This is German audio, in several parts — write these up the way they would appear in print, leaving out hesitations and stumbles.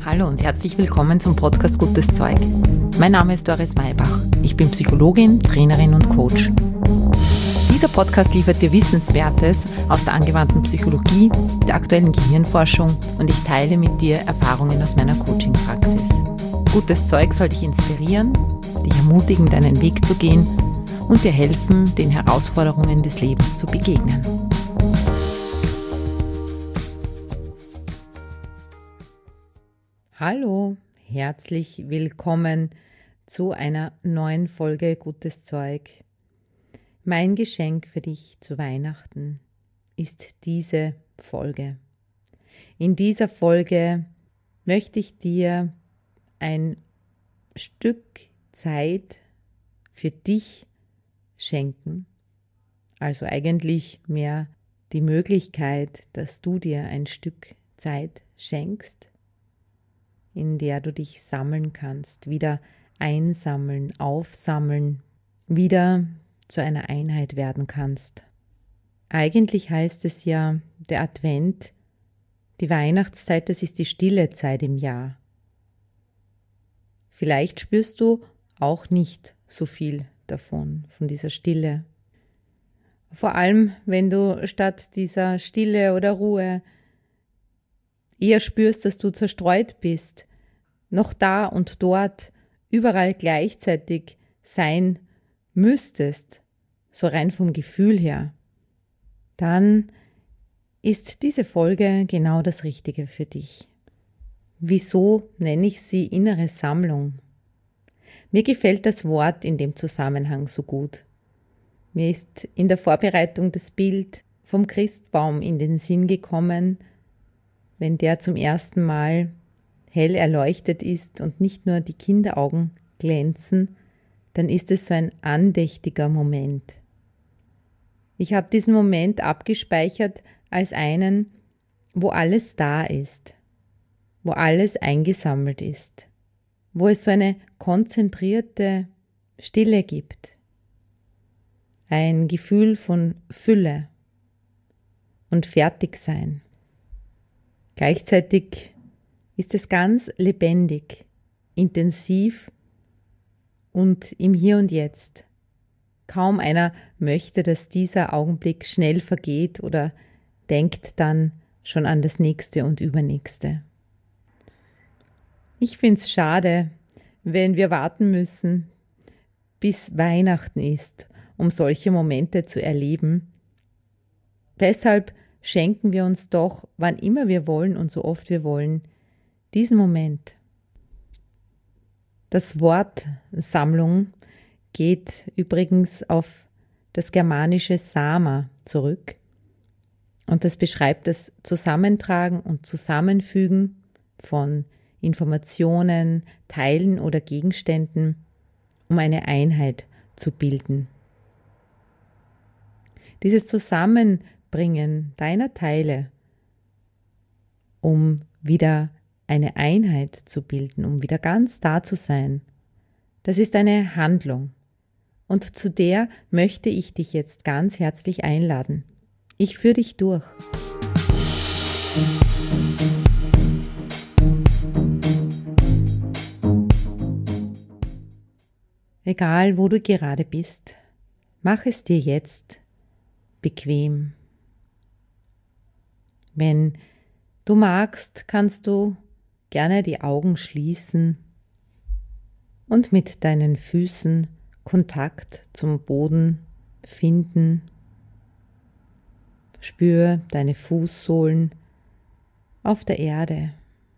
Hallo und herzlich willkommen zum Podcast Gutes Zeug. Mein Name ist Doris Maybach. Ich bin Psychologin, Trainerin und Coach. Dieser Podcast liefert dir Wissenswertes aus der angewandten Psychologie, der aktuellen Gehirnforschung und ich teile mit dir Erfahrungen aus meiner Coaching-Praxis. Gutes Zeug soll dich inspirieren, dich ermutigen, deinen Weg zu gehen und dir helfen, den Herausforderungen des Lebens zu begegnen. Hallo, herzlich willkommen zu einer neuen Folge Gutes Zeug. Mein Geschenk für dich zu Weihnachten ist diese Folge. In dieser Folge möchte ich dir ein Stück Zeit für dich schenken, also eigentlich mehr die Möglichkeit, dass du dir ein Stück Zeit schenkst, in der du dich sammeln kannst, wieder einsammeln, aufsammeln, wieder zu einer Einheit werden kannst. Eigentlich heißt es ja, der Advent, die Weihnachtszeit, das ist die stille Zeit im Jahr. Vielleicht spürst du auch nicht so viel davon, von dieser Stille. Vor allem, wenn du statt dieser Stille oder Ruhe eher spürst, dass du zerstreut bist, noch da und dort, überall gleichzeitig sein müsstest, so rein vom Gefühl her, dann ist diese Folge genau das Richtige für dich. Wieso nenne ich sie innere Sammlung? Mir gefällt das Wort in dem Zusammenhang so gut. Mir ist in der Vorbereitung das Bild vom Christbaum in den Sinn gekommen, wenn der zum ersten Mal hell erleuchtet ist und nicht nur die Kinderaugen glänzen, dann ist es so ein andächtiger Moment. Ich habe diesen Moment abgespeichert als einen, wo alles da ist, wo alles eingesammelt ist, wo es so eine konzentrierte Stille gibt, ein Gefühl von Fülle und Fertigsein. Gleichzeitig ist es ganz lebendig, intensiv und im Hier und Jetzt. Kaum einer möchte, dass dieser Augenblick schnell vergeht oder denkt dann schon an das nächste und übernächste. Ich finde es schade, wenn wir warten müssen, bis Weihnachten ist, um solche Momente zu erleben. Deshalb schenken wir uns doch, wann immer wir wollen und so oft wir wollen, diesen Moment. Das Wort Sammlung geht übrigens auf das germanische Sama zurück und das beschreibt das Zusammentragen und Zusammenfügen von Informationen, Teilen oder Gegenständen, um eine Einheit zu bilden. Dieses Zusammenbringen deiner Teile, um wieder eine Einheit zu bilden, um wieder ganz da zu sein, das ist eine Handlung. Und zu der möchte ich dich jetzt ganz herzlich einladen. Ich führe dich durch. Egal, wo du gerade bist, mach es dir jetzt bequem. Wenn du magst, kannst du gerne die Augen schließen und mit deinen Füßen Kontakt zum Boden finden. Spür deine Fußsohlen auf der Erde,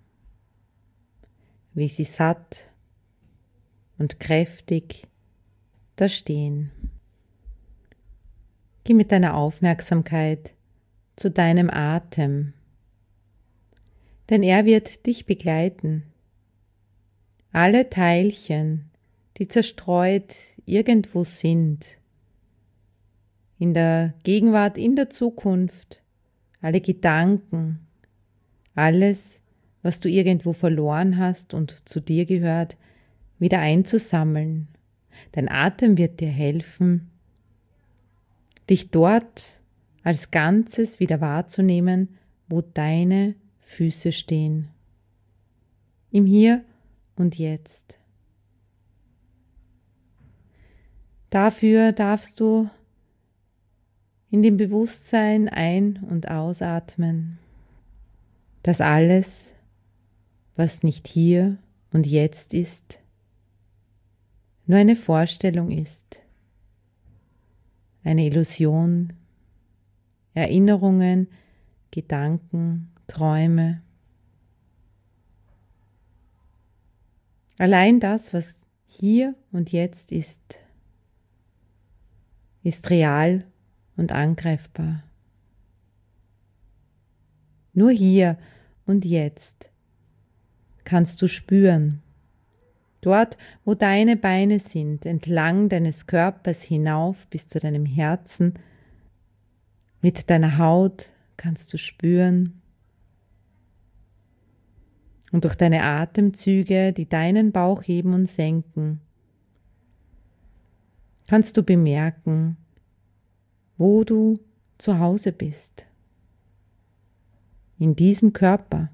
wie sie satt und kräftig da stehen. Geh mit deiner Aufmerksamkeit zu deinem Atem, denn er wird dich begleiten. Alle Teilchen, die zerstreut irgendwo sind, in der Gegenwart, in der Zukunft, alle Gedanken, alles, was du irgendwo verloren hast und zu dir gehört, wieder einzusammeln. Dein Atem wird dir helfen, dich dort als Ganzes wieder wahrzunehmen, wo deine Füße stehen. im Hier und Jetzt. Dafür darfst du in dem Bewusstsein ein- und ausatmen, dass alles, was nicht hier und jetzt ist, nur eine Vorstellung ist, eine Illusion, Erinnerungen, Gedanken, Träume. Allein das, was hier und jetzt ist real und angreifbar. Nur hier und jetzt kannst du spüren, dort, wo deine Beine sind, entlang deines Körpers hinauf bis zu deinem Herzen, mit deiner Haut kannst du spüren und durch deine Atemzüge, die deinen Bauch heben und senken, kannst du bemerken, wo du zu Hause bist. In diesem Körper.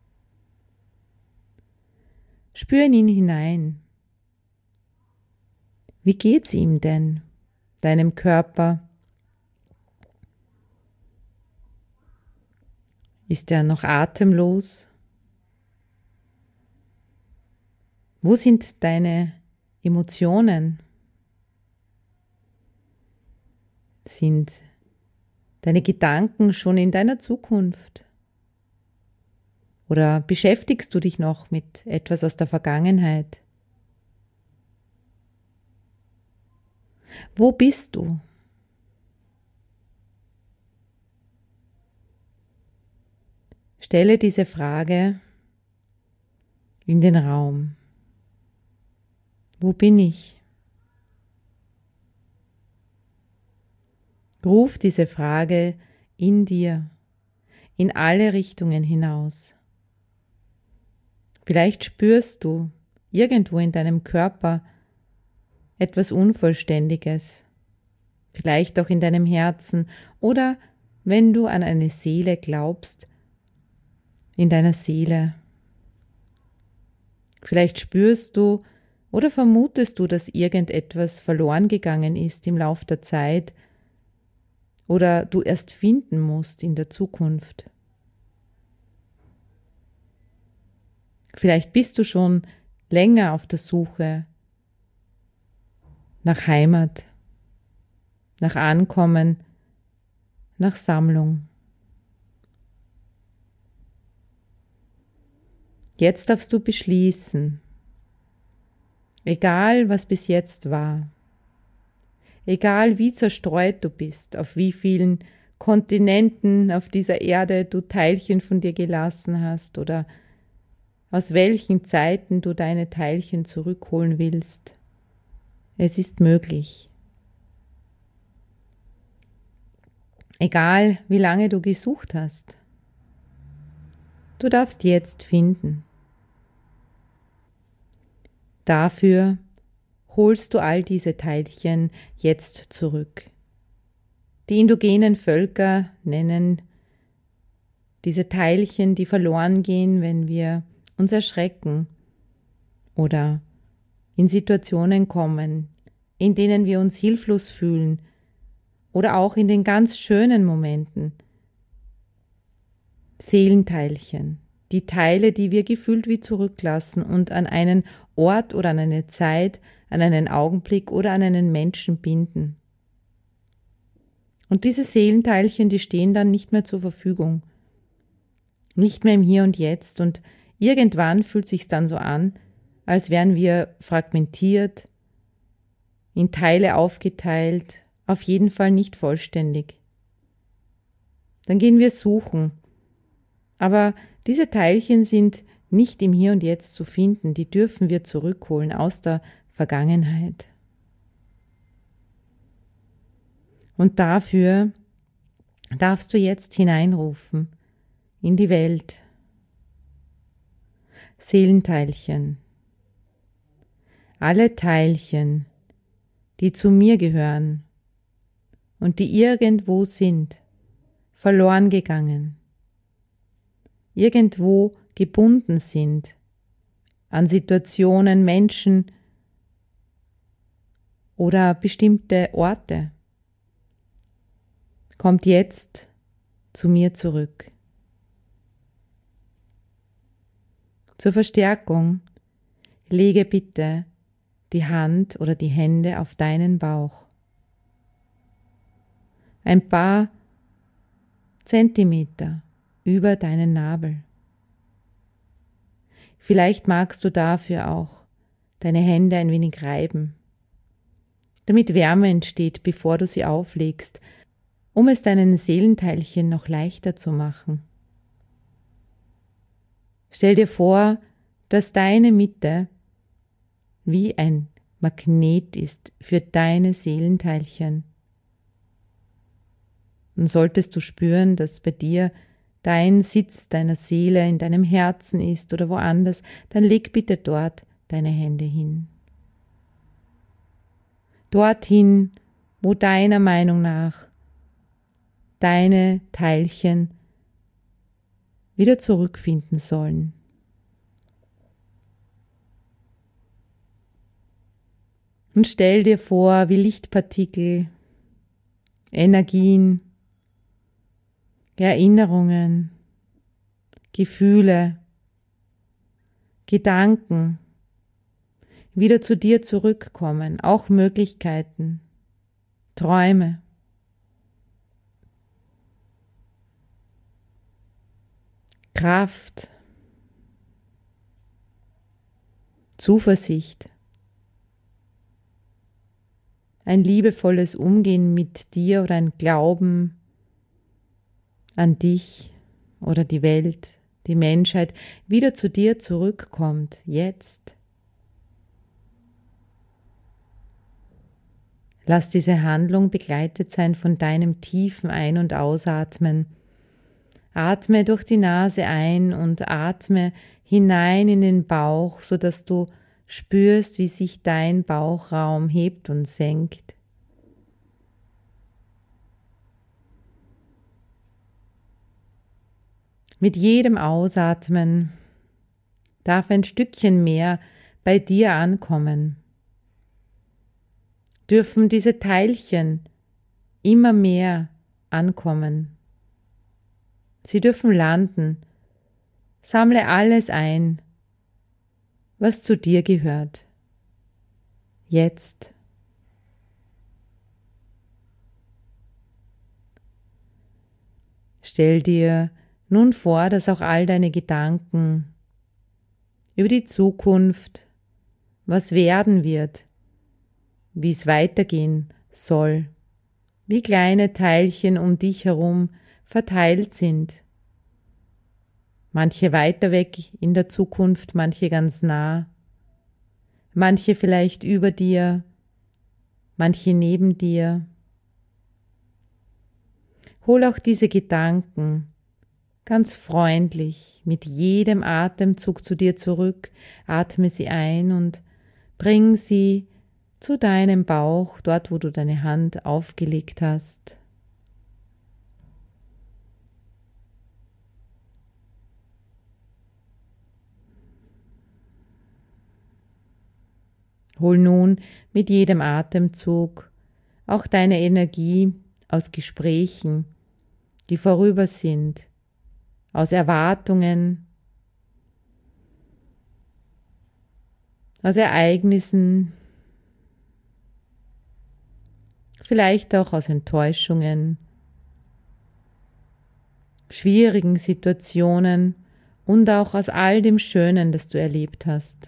Spür in ihn hinein. Wie geht's ihm denn, deinem Körper? Ist er noch atemlos? Wo sind deine Emotionen? Sind deine Gedanken schon in deiner Zukunft? Oder beschäftigst du dich noch mit etwas aus der Vergangenheit? Wo bist du? Stelle diese Frage in den Raum. Wo bin ich? Ruf diese Frage in dir, in alle Richtungen hinaus. Vielleicht spürst du irgendwo in deinem Körper etwas Unvollständiges, vielleicht auch in deinem Herzen oder wenn du an eine Seele glaubst, in deiner Seele. Vielleicht spürst du oder vermutest du, dass irgendetwas verloren gegangen ist im Lauf der Zeit oder du erst finden musst in der Zukunft. Vielleicht bist du schon länger auf der Suche nach Heimat, nach Ankommen, nach Sammlung. Jetzt darfst du beschließen, egal was bis jetzt war, egal wie zerstreut du bist, auf wie vielen Kontinenten auf dieser Erde du Teilchen von dir gelassen hast oder aus welchen Zeiten du deine Teilchen zurückholen willst. Es ist möglich. Egal wie lange du gesucht hast, du darfst jetzt finden. Dafür holst du all diese Teilchen jetzt zurück. Die indogenen Völker nennen diese Teilchen, die verloren gehen, wenn wir uns erschrecken oder in Situationen kommen, in denen wir uns hilflos fühlen oder auch in den ganz schönen Momenten. Seelenteilchen, die Teile, die wir gefühlt wie zurücklassen und an einen Ort oder an eine Zeit, an einen Augenblick oder an einen Menschen binden. Und diese Seelenteilchen, die stehen dann nicht mehr zur Verfügung, nicht mehr im Hier und Jetzt und irgendwann fühlt es sich dann so an, als wären wir fragmentiert, in Teile aufgeteilt, auf jeden Fall nicht vollständig. Dann gehen wir suchen. Aber diese Teilchen sind nicht im Hier und Jetzt zu finden, die dürfen wir zurückholen aus der Vergangenheit. Und dafür darfst du jetzt hineinrufen in die Welt. Seelenteilchen. Alle Teilchen, die zu mir gehören und die irgendwo sind, verloren gegangen, irgendwo gebunden sind, an Situationen, Menschen oder bestimmte Orte. Kommt jetzt zu mir zurück. Zur Verstärkung lege bitte die Hand oder die Hände auf deinen Bauch. Ein paar Zentimeter über deinen Nabel. Vielleicht magst du dafür auch deine Hände ein wenig reiben, damit Wärme entsteht, bevor du sie auflegst, um es deinen Seelenteilchen noch leichter zu machen. Stell dir vor, dass deine Mitte wie ein Magnet ist für deine Seelenteilchen. Und solltest du spüren, dass bei dir dein Sitz deiner Seele in deinem Herzen ist oder woanders, dann leg bitte dort deine Hände hin. Dorthin, wo deiner Meinung nach deine Teilchen wieder zurückfinden sollen. Und stell dir vor, wie Lichtpartikel, Energien, Erinnerungen, Gefühle, Gedanken wieder zu dir zurückkommen, auch Möglichkeiten, Träume. Kraft, Zuversicht, ein liebevolles Umgehen mit dir oder ein Glauben an dich oder die Welt, die Menschheit, wieder zu dir zurückkommt, jetzt. Lass diese Handlung begleitet sein von deinem tiefen Ein- und Ausatmen. Atme durch die Nase ein und atme hinein in den Bauch, sodass du spürst, wie sich dein Bauchraum hebt und senkt. Mit jedem Ausatmen darf ein Stückchen mehr bei dir ankommen. Dürfen diese Teilchen immer mehr ankommen. Sie dürfen landen. Sammle alles ein, was zu dir gehört. Jetzt. Stell dir nun vor, dass auch all deine Gedanken über die Zukunft, was werden wird, wie es weitergehen soll, wie kleine Teilchen um dich herum verteilt sind. Manche weiter weg in der Zukunft, manche ganz nah, manche vielleicht über dir, manche neben dir. Hol auch diese Gedanken ganz freundlich mit jedem Atemzug zu dir zurück, atme sie ein und bring sie zu deinem Bauch, dort wo du deine Hand aufgelegt hast. Hol nun mit jedem Atemzug auch deine Energie aus Gesprächen, die vorüber sind, aus Erwartungen, aus Ereignissen, vielleicht auch aus Enttäuschungen, schwierigen Situationen und auch aus all dem Schönen, das du erlebt hast.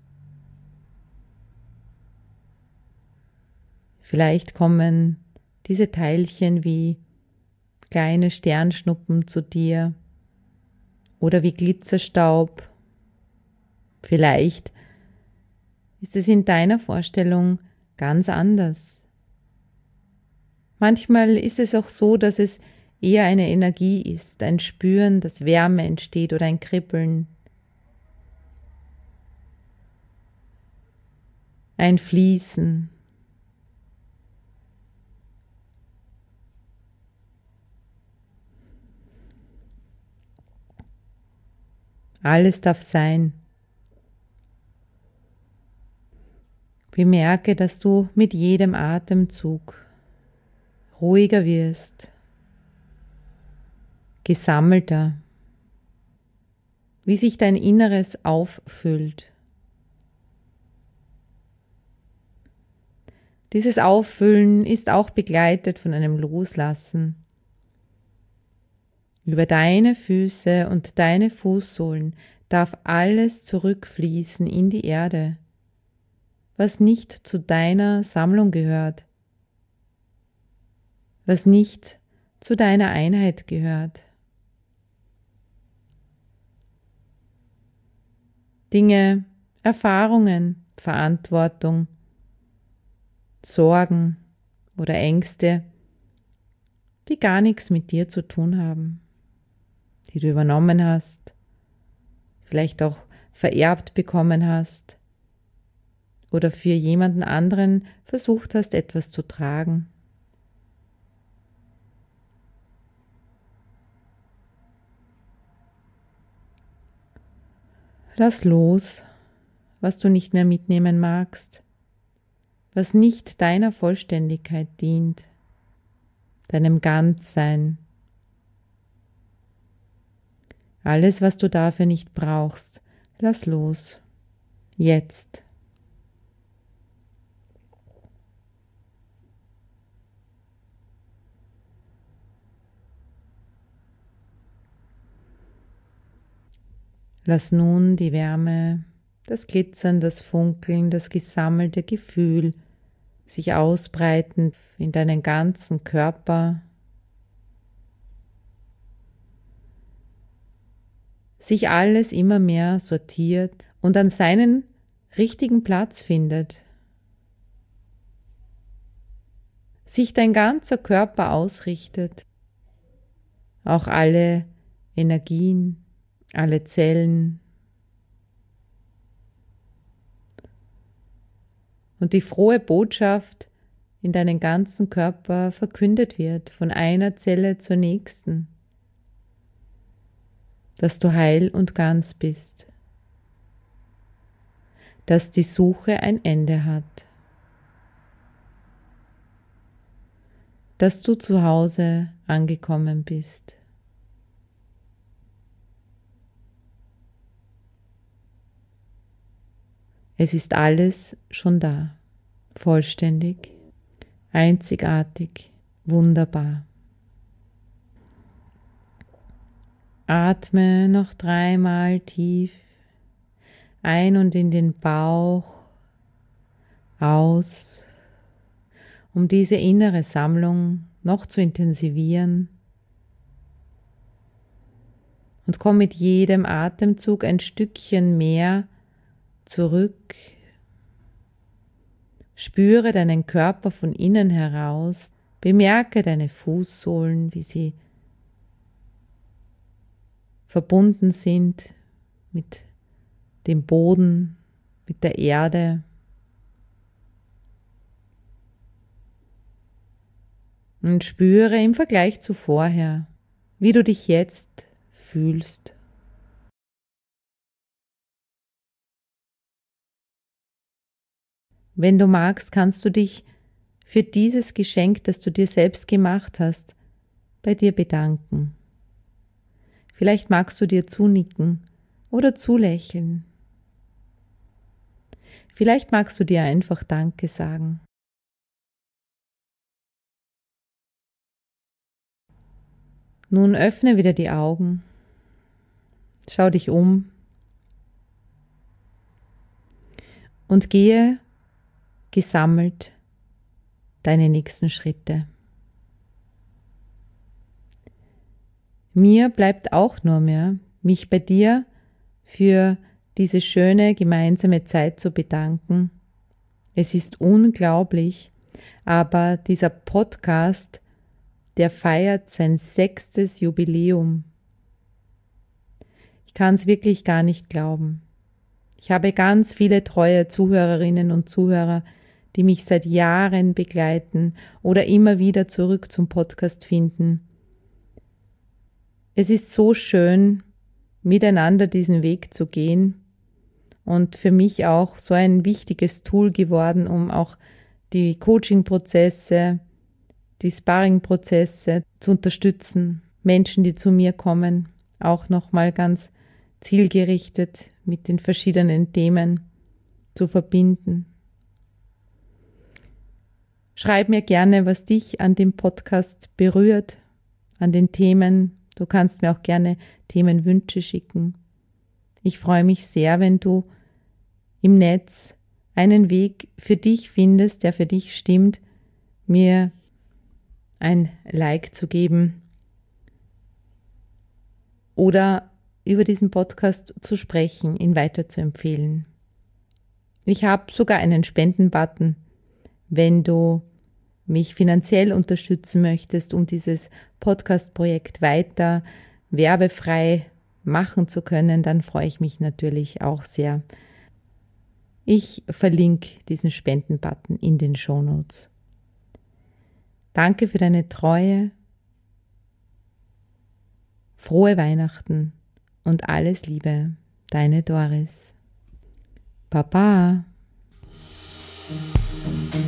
Vielleicht kommen diese Teilchen wie kleine Sternschnuppen zu dir oder wie Glitzerstaub. Vielleicht ist es in deiner Vorstellung ganz anders. Manchmal ist es auch so, dass es eher eine Energie ist, ein Spüren, dass Wärme entsteht oder ein Kribbeln, ein Fließen. Alles darf sein. Bemerke, dass du mit jedem Atemzug ruhiger wirst, gesammelter, wie sich dein Inneres auffüllt. Dieses Auffüllen ist auch begleitet von einem Loslassen. Über deine Füße und deine Fußsohlen darf alles zurückfließen in die Erde, was nicht zu deiner Sammlung gehört, was nicht zu deiner Einheit gehört. Dinge, Erfahrungen, Verantwortung, Sorgen oder Ängste, die gar nichts mit dir zu tun haben, die du übernommen hast, vielleicht auch vererbt bekommen hast oder für jemanden anderen versucht hast, etwas zu tragen. Lass los, was du nicht mehr mitnehmen magst, was nicht deiner Vollständigkeit dient, deinem Ganzsein. Alles, was du dafür nicht brauchst, lass los. Jetzt. Lass nun die Wärme, das Glitzern, das Funkeln, das gesammelte Gefühl sich ausbreiten in deinen ganzen Körper, sich alles immer mehr sortiert und an seinen richtigen Platz findet, sich dein ganzer Körper ausrichtet, auch alle Energien, alle Zellen und die frohe Botschaft in deinen ganzen Körper verkündet wird, von einer Zelle zur nächsten, dass du heil und ganz bist, dass die Suche ein Ende hat, dass du zu Hause angekommen bist. Es ist alles schon da, vollständig, einzigartig, wunderbar. Atme noch 3-mal tief ein und in den Bauch, aus, um diese innere Sammlung noch zu intensivieren. Und komm mit jedem Atemzug ein Stückchen mehr zurück. Spüre deinen Körper von innen heraus. Bemerke deine Fußsohlen, wie sie verbunden sind mit dem Boden, mit der Erde. Und spüre im Vergleich zu vorher, wie du dich jetzt fühlst. Wenn du magst, kannst du dich für dieses Geschenk, das du dir selbst gemacht hast, bei dir bedanken. Vielleicht magst du dir zunicken oder zulächeln. Vielleicht magst du dir einfach Danke sagen. Nun öffne wieder die Augen, schau dich um und gehe gesammelt deine nächsten Schritte. Mir bleibt auch nur mehr, mich bei dir für diese schöne gemeinsame Zeit zu bedanken. Es ist unglaublich, aber dieser Podcast, der feiert sein 6. Jubiläum. Ich kann es wirklich gar nicht glauben. Ich habe ganz viele treue Zuhörerinnen und Zuhörer, die mich seit Jahren begleiten oder immer wieder zurück zum Podcast finden. Es ist so schön, miteinander diesen Weg zu gehen und für mich auch so ein wichtiges Tool geworden, um auch die Coaching-Prozesse, die Sparring-Prozesse zu unterstützen. Menschen, die zu mir kommen, auch nochmal ganz zielgerichtet mit den verschiedenen Themen zu verbinden. Schreib mir gerne, was dich an dem Podcast berührt, an den Themen. Du kannst mir auch gerne Themenwünsche schicken. Ich freue mich sehr, wenn du im Netz einen Weg für dich findest, der für dich stimmt, mir ein Like zu geben oder über diesen Podcast zu sprechen, ihn weiterzuempfehlen. Ich habe sogar einen Spendenbutton, wenn du mich finanziell unterstützen möchtest, um dieses Podcast-Projekt weiter werbefrei machen zu können, dann freue ich mich natürlich auch sehr. Ich verlinke diesen Spendenbutton in den Shownotes. Danke für deine Treue, frohe Weihnachten und alles Liebe, deine Doris. Baba.